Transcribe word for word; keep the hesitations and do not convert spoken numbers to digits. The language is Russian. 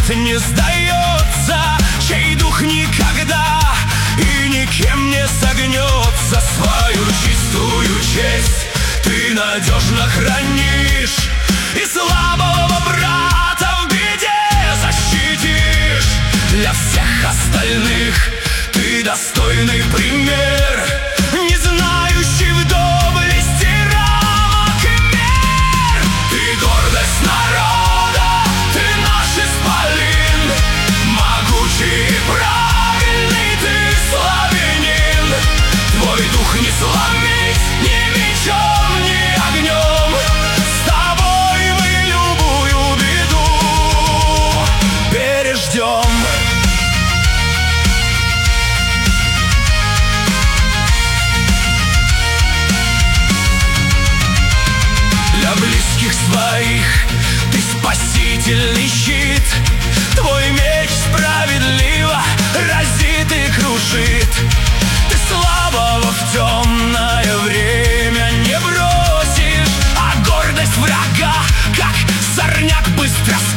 нет, не сдается, чей дух никогда и никем не согнется. Свою чистую честь ты надежно хранишь, и слабого брата в беде защитишь. Для всех остальных ты достойный пример, не знающий в доблести рамок и мер. Ты гордость народа, ты наш исполин, могучий и правильный ты славянин. Твой дух не сломить ни мечом, ни огнем, с тобой мы любую беду переждем. Для близких своих ты спасительный щит, твой меч справедливо разит и крушит. Ты слабого в темное время не бросишь, а гордость врага, как сорняк, быстро